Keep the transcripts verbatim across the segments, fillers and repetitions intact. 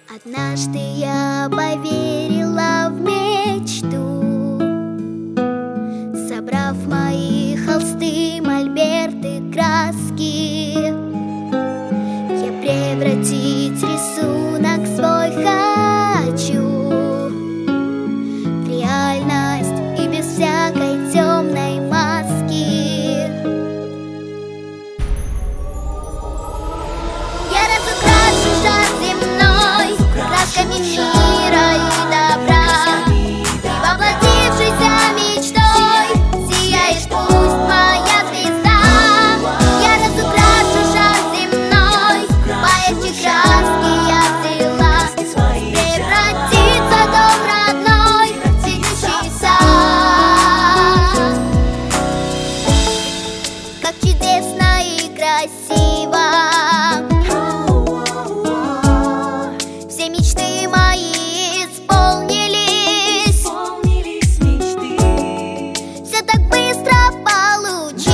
Однажды я поверила в мечту, собрав мои холсты, мольберты, краски. Я превратить рисунок свой хочу в реальность и без всякой темной маски. Я разукрашу шар земной красками мира и добра. Ты, воплотившейся мечтой, сияешь, пусть моя звезда. Я разукрашу шар земной, поярче краски я взяла. Превратится дом родной в цветущий сад. Как чудесно и красиво все мечты мои исполнились. Исполнились мечты. Все так быстро получилось.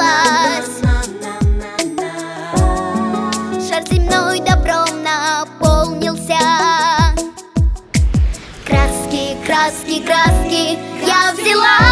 Шар земной добром наполнился. Краски, краски, краски я взяла.